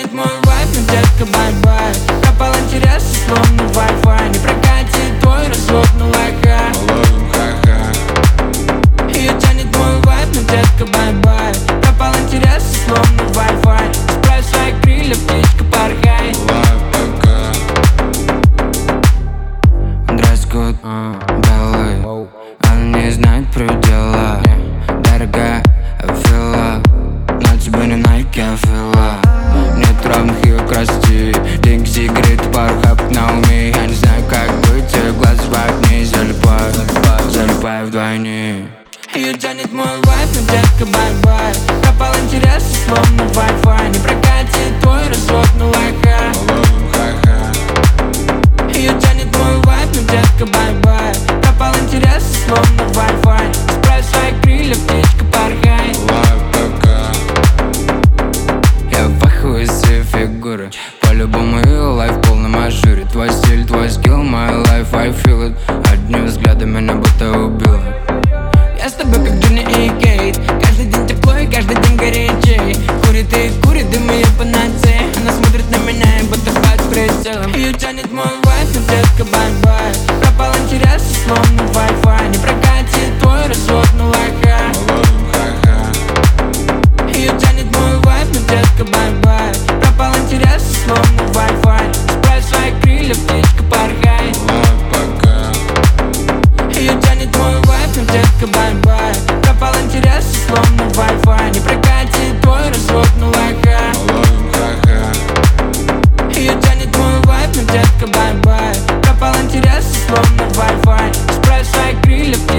тянет мой вайб, но детка бай-бай. Пропал интерес, словно Wi-Fi. Не прокатит твой развод на лайка. Ее тянет мой вайб, но детка бай-бай. Пропал интерес, словно Wi-Fi. Справь свои крылья, птичка, порхай. Дресс-код белый, она не знает предела. Дорогая, I feel love, но тебе не Nike, I feel love. Нет равных ее красоте. Деньги, сигареты, пару хапок на уме. Я не знаю, как быть, ее глаза в огне. Залипаю вдвойне. Ее тянет мой вайб, но детка бай-бай. Пропал интерес, словно Wi-Fi. Не прокатит твой развод на лайка. Ее тянет мой вайб, но детка бай-бай. Пропал интерес, словно Wi-Fi. Справь свои крылья, птичка, порхай. Я в ахуе с ее фигуры. По-любому ее лайф в полном ажуре. Твой стиль, твой скилл, my life, I feel it. Одним взглядом меня будто убил. Я с тобой как Джонни и Кейт. Каждый день тепло и каждый день горячей. Курит и курит, дым ее панацея. Она смотрит на меня и будто под прицелом. Ее тянет мой вайб, но детка бай-бай. Пропал интерес, словно Wi-Fi. Не прокатит твой развод на лайка. Ее тянет мой вайб, но детка бай-бай. Пропал интерес, словно Wi-Fi. Справь свои крылья, птичка, порхай. Ее тянет мой вайб, но детка бай-бай. Пропал интерес, словно Wi-Fi. Не прокатит твой развод на лайка. Ее тянет мой вайб, но детка бай-бай. Пропал интерес, словно Wi-Fi. Справь свои крылья.